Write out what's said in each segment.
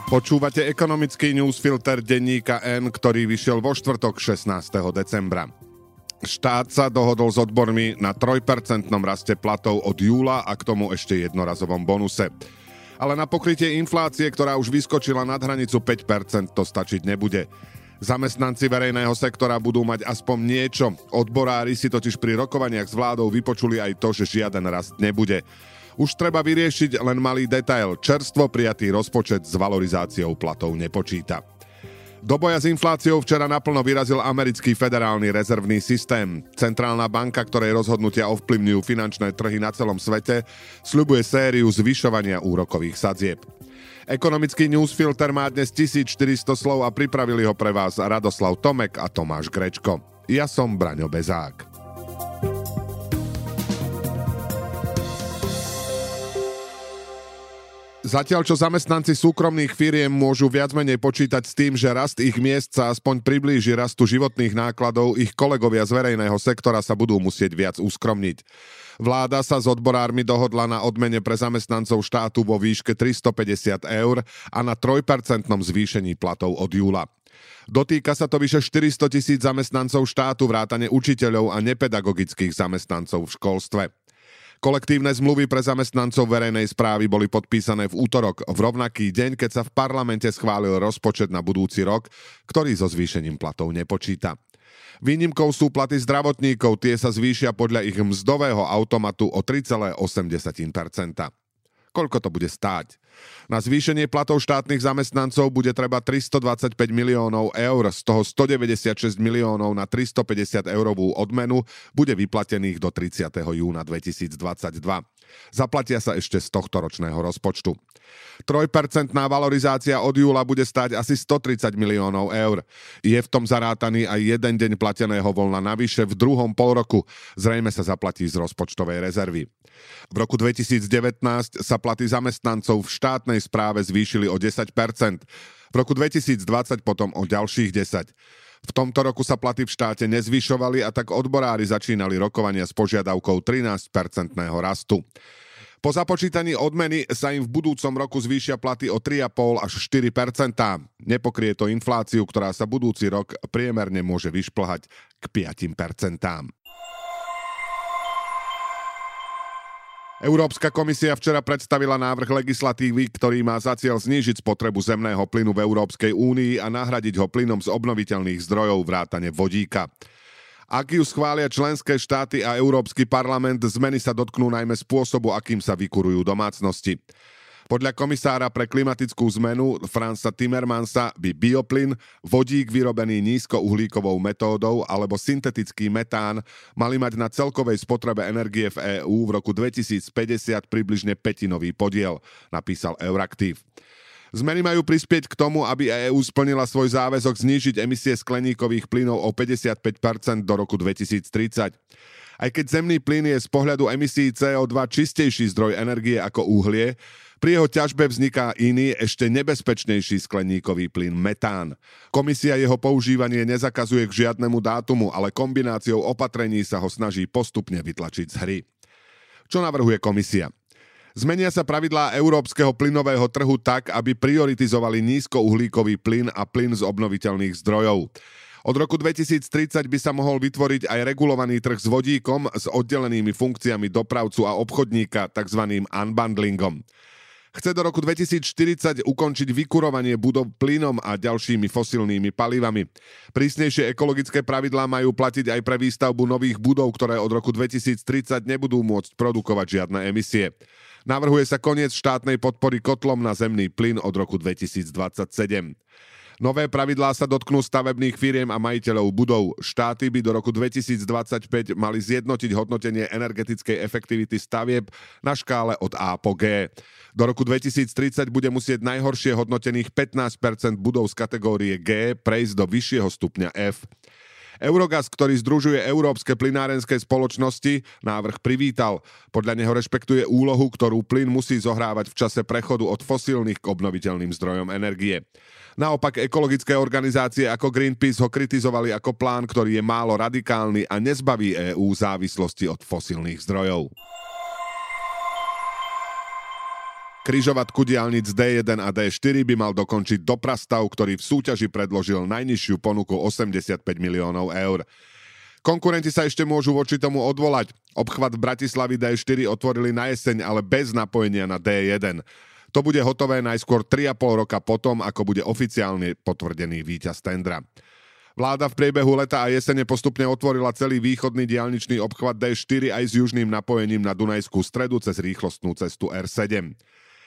Počúvate ekonomický newsfilter denníka N, ktorý vyšiel vo štvrtok 16. decembra. Štát sa dohodol s odbormi na 3% raste platov od júla a k tomu ešte jednorazovom bonuse. Ale na pokrytie inflácie, ktorá už vyskočila nad hranicu 5%, to stačiť nebude. Zamestnanci verejného sektora budú mať aspoň niečo. Odborári si totiž pri rokovaniach s vládou vypočuli aj to, že žiaden rast nebude. Už treba vyriešiť len malý detail. Čerstvo prijatý rozpočet s valorizáciou platov nepočíta. Do boja s infláciou včera naplno vyrazil americký federálny rezervný systém. Centrálna banka, ktorej rozhodnutia ovplyvňujú finančné trhy na celom svete, sľubuje sériu zvyšovania úrokových sadzieb. Ekonomický newsfilter má dnes 1400 slov a pripravili ho pre vás Radoslav Tomek a Tomáš Grečko. Ja som Braňo Bezák. Zatiaľ, čo zamestnanci súkromných firiem môžu viac menej počítať s tým, že rast ich miest sa aspoň priblíži rastu životných nákladov, ich kolegovia z verejného sektora sa budú musieť viac uskromniť. Vláda sa s odborármi dohodla na odmene pre zamestnancov štátu vo výške 350 eur a na 3% zvýšení platov od júla. Dotýka sa to vyše 400 000 zamestnancov štátu vrátane učiteľov a nepedagogických zamestnancov v školstve. Kolektívne zmluvy pre zamestnancov verejnej správy boli podpísané v útorok, v rovnaký deň, keď sa v parlamente schválil rozpočet na budúci rok, ktorý so zvýšením platov nepočíta. Výnimkou sú platy zdravotníkov, tie sa zvýšia podľa ich mzdového automatu o 3,8%. Koľko to bude stáť? Na zvýšenie platov štátnych zamestnancov bude treba 325 miliónov eur, z toho 196 miliónov na 350 eurovú odmenu bude vyplatených do 30. júna 2022. Zaplatia sa ešte z tohto ročného rozpočtu. 3% valorizácia od júla bude stáť asi 130 miliónov eur. Je v tom zarátaný aj jeden deň plateného voľna navyše v druhom polroku. Zrejme sa zaplatí z rozpočtovej rezervy. V roku 2019 sa platy zamestnancov v štátnej správe zvýšili o 10%. V roku 2020 potom o ďalších 10%. V tomto roku sa platy v štáte nezvyšovali a tak odborári začínali rokovania s požiadavkou 13% rastu. Po započítaní odmeny sa im v budúcom roku zvýšia platy o 3,5 až 4%. Nepokrie to infláciu, ktorá sa budúci rok priemerne môže vyšplhať k 5%. Európska komisia včera predstavila návrh legislatívy, ktorý má za cieľ znížiť spotrebu zemného plynu v Európskej únii a nahradiť ho plynom z obnoviteľných zdrojov vrátane vodíka. Ak ju schvália členské štáty a Európsky parlament, zmeny sa dotknú najmä spôsobu, akým sa vykurujú domácnosti. Podľa komisára pre klimatickú zmenu Franza Timmermansa by bioplyn, vodík vyrobený nízkouhlíkovou metódou alebo syntetický metán mali mať na celkovej spotrebe energie v EÚ v roku 2050 približne pätinový podiel, napísal Euraktiv. Zmeny majú prispieť k tomu, aby EÚ splnila svoj záväzok znížiť emisie skleníkových plynov o 55% do roku 2030. Aj keď zemný plyn je z pohľadu emisí CO2 čistejší zdroj energie ako uhlie, pri jeho ťažbe vzniká iný, ešte nebezpečnejší skleníkový plyn metán. Komisia jeho používanie nezakazuje k žiadnemu dátumu, ale kombináciou opatrení sa ho snaží postupne vytlačiť z hry. Čo navrhuje komisia? Zmenia sa pravidlá európskeho plynového trhu tak, aby prioritizovali nízkouhlíkový plyn a plyn z obnoviteľných zdrojov. Od roku 2030 by sa mohol vytvoriť aj regulovaný trh s vodíkom s oddelenými funkciami dopravcu a obchodníka, tzv. Unbundlingom. Chce do roku 2040 ukončiť vykurovanie budov plynom a ďalšími fosílnymi palivami. Prísnejšie ekologické pravidlá majú platiť aj pre výstavbu nových budov, ktoré od roku 2030 nebudú môcť produkovať žiadne emisie. Navrhuje sa koniec štátnej podpory kotlom na zemný plyn od roku 2027. Nové pravidlá sa dotknú stavebných firiem a majiteľov budov. Štáty by do roku 2025 mali zjednotiť hodnotenie energetickej efektivity stavieb na škále od A po G. Do roku 2030 bude musieť najhoršie hodnotených 15% budov z kategórie G prejsť do vyššieho stupňa F. Eurogas, ktorý združuje európske plynárenské spoločnosti, návrh privítal. Podľa neho rešpektuje úlohu, ktorú plyn musí zohrávať v čase prechodu od fosílnych k obnoviteľným zdrojom energie. Naopak ekologické organizácie ako Greenpeace ho kritizovali ako plán, ktorý je málo radikálny a nezbaví EÚ závislosti od fosílnych zdrojov. Križovatku diaľnic D1 a D4 by mal dokončiť Doprastav, ktorý v súťaži predložil najnižšiu ponuku 85 miliónov eur. Konkurenti sa ešte môžu voči tomu odvolať. Obchvat Bratislavy D4 otvorili na jeseň, ale bez napojenia na D1. To bude hotové najskôr 3,5 roka potom, ako bude oficiálne potvrdený víťaz tendra. Vláda v priebehu leta a jesene postupne otvorila celý východný diaľničný obchvat D4 aj s južným napojením na Dunajskú stredu cez rýchlostnú cestu R7.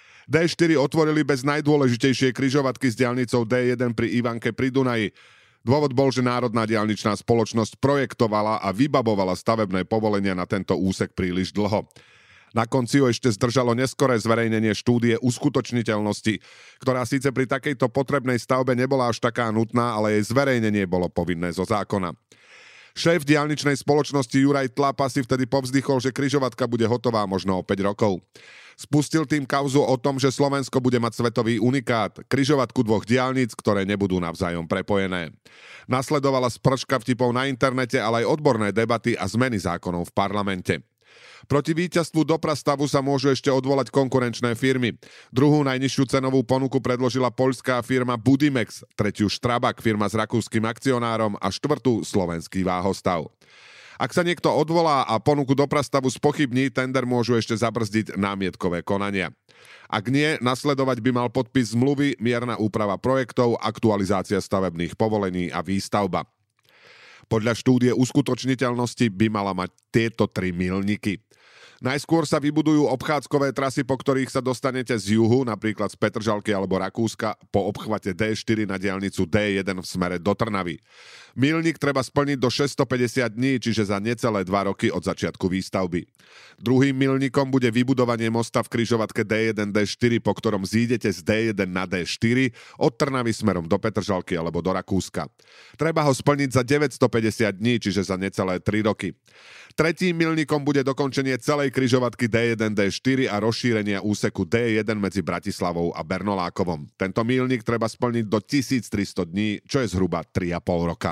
D4 otvorili bez najdôležitejšej križovatky s diaľnicou D1 pri Ivanke pri Dunaji. Dôvod bol, že Národná diaľničná spoločnosť projektovala a vybavovala stavebné povolenia na tento úsek príliš dlho. Na konci ju ešte zdržalo neskoré zverejnenie štúdie uskutočniteľnosti, ktorá síce pri takejto potrebnej stavbe nebola až taká nutná, ale jej zverejnenie bolo povinné zo zákona. Šéf diaľničnej spoločnosti Juraj Tlapa si vtedy povzdychol, že križovatka bude hotová možno o 5 rokov. Spustil tým kauzu o tom, že Slovensko bude mať svetový unikát, križovatku dvoch diaľnic, ktoré nebudú navzájom prepojené. Nasledovala sprška vtipov na internete, ale aj odborné debaty a zmeny zákonov v parlamente. Proti víťazstvu Doprastavu sa môžu ešte odvolať konkurenčné firmy. Druhú najnižšiu cenovú ponuku predložila poľská firma Budimex, tretiu Strabag, firma s rakúskym akcionárom a štvrtú slovenský Váhostav. Ak sa niekto odvolá a ponuku Doprastavu spochybní, tender môžu ešte zabrzdiť námietkové konania. Ak nie, nasledovať by mal podpis zmluvy, mierna úprava projektov, aktualizácia stavebných povolení a výstavba. Podľa štúdie uskutočniteľnosti by mala mať tieto 3 milníky. Najskôr sa vybudujú obchádzkové trasy, po ktorých sa dostanete z juhu, napríklad z Petržalky alebo Rakúska, po obchvate D4 na diaľnicu D1 v smere do Trnavy. Milník treba splniť do 650 dní, čiže za necelé 2 roky od začiatku výstavby. Druhým milníkom bude vybudovanie mosta v križovatke D1, D4, po ktorom zídete z D1 na D4 od Trnavy smerom do Petržalky alebo do Rakúska. Treba ho splniť za 950 dní, čiže za necelé 3 roky. Tretím milníkom bude dokončenie celej križovatky D1, D4 a rozšírenia úseku D1 medzi Bratislavou a Bernolákovom. Tento milník treba splniť do 1300 dní, čo je zhruba 3,5 roka.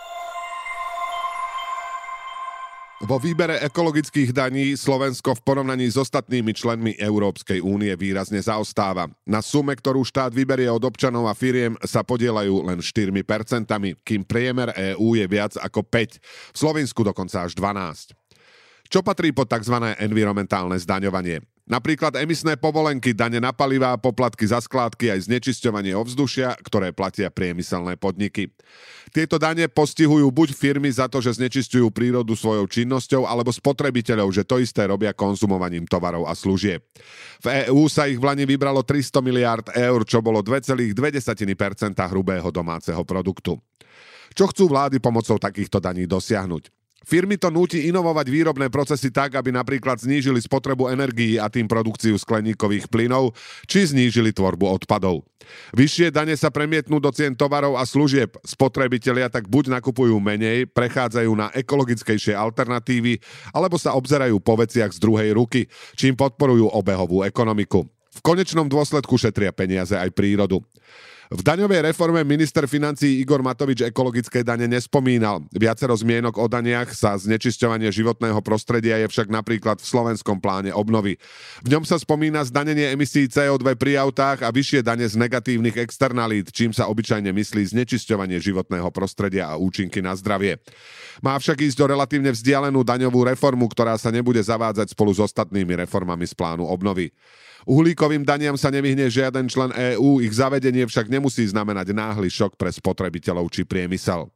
Vo výbere ekologických daní Slovensko v porovnaní s ostatnými členmi Európskej únie výrazne zaostáva. Na sume, ktorú štát vyberie od občanov a firiem, sa podieľajú len 4%, kým priemer EÚ je viac ako 5%, v Slovensku dokonca až 12%. Čo patrí pod tzv. Environmentálne zdaňovanie? Napríklad emisné povolenky, dane na palivá, poplatky za skládky aj znečisťovanie ovzdušia, ktoré platia priemyselné podniky. Tieto dane postihujú buď firmy za to, že znečisťujú prírodu svojou činnosťou, alebo spotrebiteľov, že to isté robia konzumovaním tovarov a služieb. V EÚ sa ich v lani vybralo 300 miliárd eur, čo bolo 2,2% hrubého domáceho produktu. Čo chcú vlády pomocou takýchto daní dosiahnuť? Firmy to núti inovovať výrobné procesy tak, aby napríklad znížili spotrebu energií a tým produkciu skleníkových plynov, či znížili tvorbu odpadov. Vyššie dane sa premietnú do cien tovarov a služieb. Spotrebitelia tak buď nakupujú menej, prechádzajú na ekologickejšie alternatívy, alebo sa obzerajú po veciach z druhej ruky, čím podporujú obehovú ekonomiku. V konečnom dôsledku šetria peniaze aj prírodu. V daňovej reforme minister financií Igor Matovič ekologické dane nespomínal. Viacero zmienok o daniach sa znečisťovanie životného prostredia je však napríklad v slovenskom pláne obnovy. V ňom sa spomína zdanenie emisí CO2 pri autách a vyššie dane z negatívnych externalít, čím sa obyčajne myslí znečisťovanie životného prostredia a účinky na zdravie. Má však ísť o relatívne vzdialenú daňovú reformu, ktorá sa nebude zavádzať spolu s ostatnými reformami z plánu obnovy. Uhlíkovým daniam sa nevyhne žiaden člen EÚ, ich zavedenie však nemusí znamenať náhly šok pre spotrebiteľov či priemysel.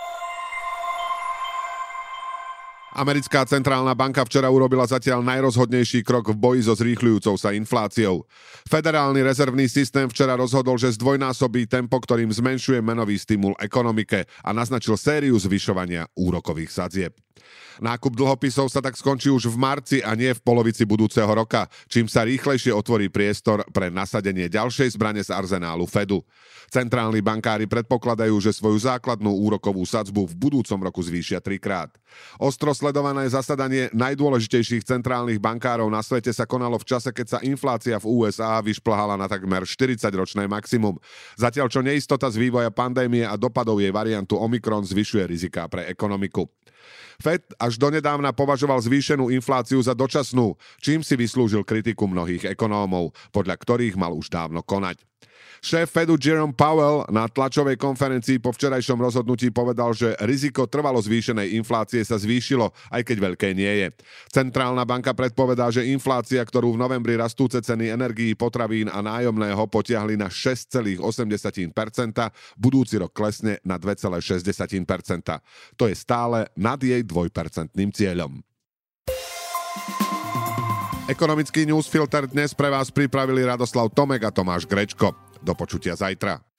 Americká centrálna banka včera urobila zatiaľ najrozhodnejší krok v boji so zrýchľujúcou sa infláciou. Federálny rezervný systém včera rozhodol, že zdvojnásobí tempo, ktorým zmenšuje menový stimul ekonomike a naznačil sériu zvyšovania úrokových sadzieb. Nákup dlhopisov sa tak skončí už v marci a nie v polovici budúceho roka, čím sa rýchlejšie otvorí priestor pre nasadenie ďalšej zbrane z arzenálu Fedu. Centrálni bankári predpokladajú, že svoju základnú úrokovú sadzbu v budúcom roku zvýšia 3-krát. Ostro sledované zasadanie najdôležitejších centrálnych bankárov na svete sa konalo v čase, keď sa inflácia v USA vyšplhala na takmer 40-ročné maximum. Zatiaľ čo neistota z vývoja pandémie a dopadov jej variantu Omikron zvyšuje riziká pre ekonomiku. Fed až donedávna považoval zvýšenú infláciu za dočasnú, čím si vyslúžil kritiku mnohých ekonómov, podľa ktorých mal už dávno konať. Šéf Fedu Jerome Powell na tlačovej konferencii po včerajšom rozhodnutí povedal, že riziko trvalo zvýšenej inflácie sa zvýšilo, aj keď veľké nie je. Centrálna banka predpovedá, že inflácia, ktorú v novembri rastúce ceny energií, potravín a nájomného potiahli na 6,8%, budúci rok klesne na 2,6%. To je stále nad jej 2% cieľom. Ekonomický newsfilter dnes pre vás pripravili Radoslav Tomek a Tomáš Grečko. Do počutia zajtra.